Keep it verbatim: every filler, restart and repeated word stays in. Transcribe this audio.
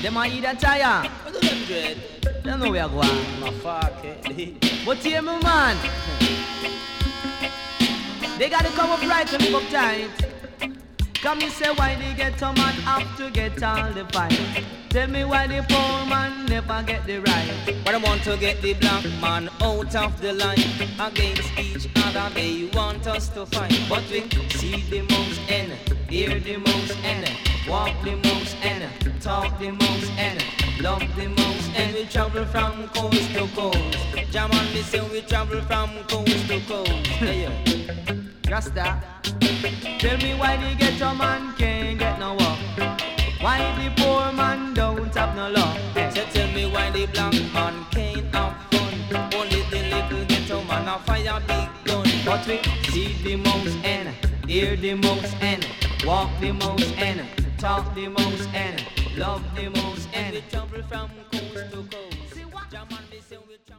Them a eat a tire. What do them dread? They know we are going. My fuck it. But hear me, man. They gotta come up right and live up tight. Come me say why the ghetto man have to get all the fight. Tell me why the poor man never get the right. But I want to get the black man out of the line. Against each other they want us to fight. But we see the most and hear the most and walk the most and talk the most and love the most. And we travel from coast to coast. Jam on me say we travel from coast to coast. Yeah, yeah. Rasta, tell me why the ghetto man can't get no work. Why the poor man don't have no love. So tell me why the black man can't have fun. Only the little ghetto man a fire big gun. But we see the most and hear the most and walk the most and talk the most and love the most And and we travel from coast to coast. Jam on me say we travel